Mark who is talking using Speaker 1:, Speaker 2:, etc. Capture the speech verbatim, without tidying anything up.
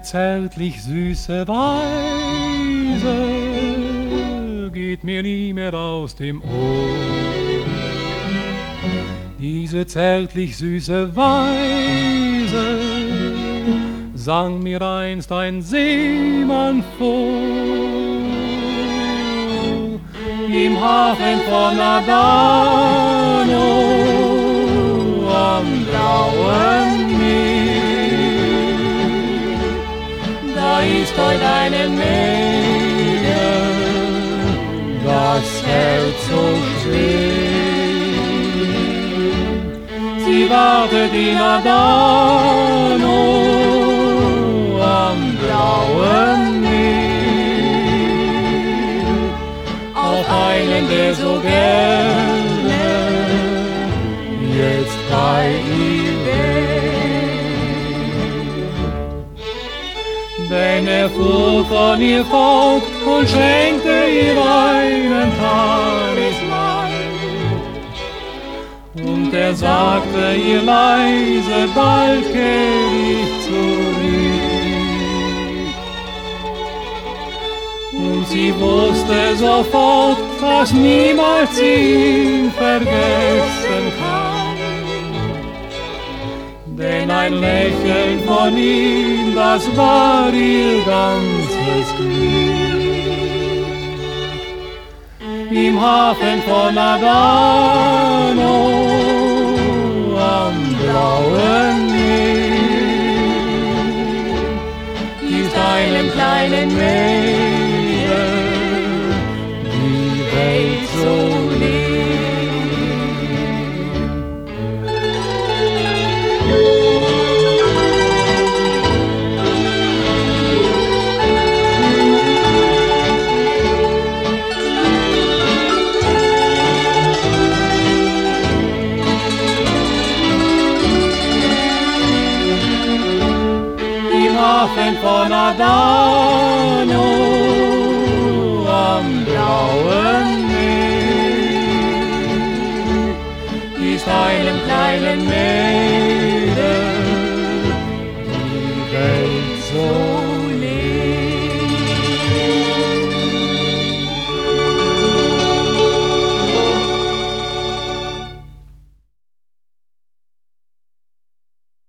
Speaker 1: zärtlich süße Weise geht mir nie mehr aus dem Ohr. Diese zärtlich süße Weise sang mir einst ein Seemann vor. Im Hafen von Adano am blauen Meer, da ist heut eine Mädel, das Herz so schwer. Sie wartet in Adano am blauen Meer auf einen, der so gerne jetzt bei ihr wäre. Denn er fuhr von ihr fort und schenkte ihr einen Talisman. Und er sagte ihr leise, bald kehr ich zurück. Und sie wusste sofort, dass niemals sie ihn vergessen kann. Denn ein Lächeln von ihm, das war ihr ganzes Glück. Im Hafen von Adano am blauen Meer ist einem kleinen Mädel die Welt so lieb. Hafen von Adano am blauen Meer ist einem kleinen Mädel die Welt so